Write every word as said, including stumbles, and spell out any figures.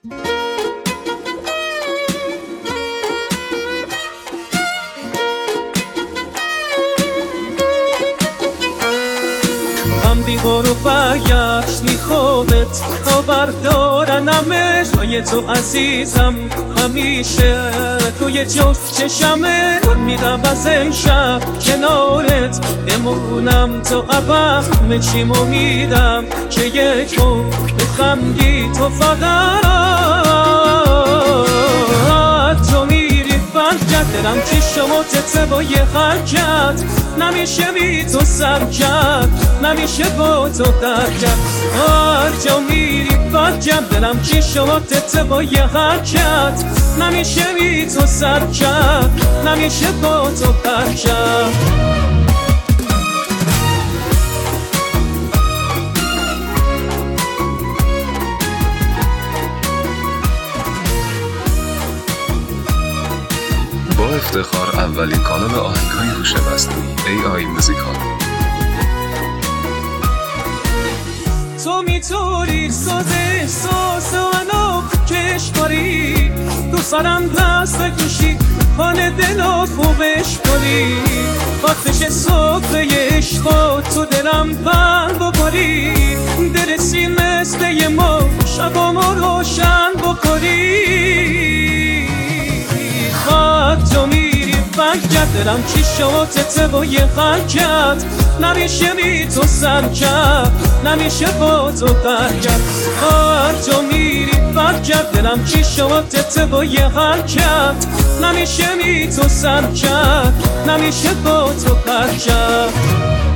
دیوارو برگشت میخوابت تا بردارنمش توی تو عزیزم همیشه توی جفت چشمه میرم از این شب کنارت بمونم تا ابد همه چیمو میدم که یک رو بخمگی تو فقط تو میری برگرد دلم چشمو تته با یه حرکت نمیشه بی تو سر کرد نمیشه با تو در کرد هر جا میری برگرد دلم چشمو تته با یه حرکت نمیشه بی تو سر کرد نمیشه با تو در کرد با افتخار اولین کانال آهنگ‌های هوش مصنوعی ای آی موزیکال. تو میتوری ساز احساس منو کش کاری تو سرم دست بکشی خانه دلو خوبش کنی وقتش صبح عشقا تو دلم بند بباری درسی مثل یه ما شبامو روشن بکنی خاک تو میری برگرد دلم چشمو تته با یه حرکت نمیشه بی تو سر کرد نمیشه با تو برگرد هر تو میری برگرد دلم چشمو تته با یه حرکت نمیشه بی تو سر کرد نمیشه با تو برگرد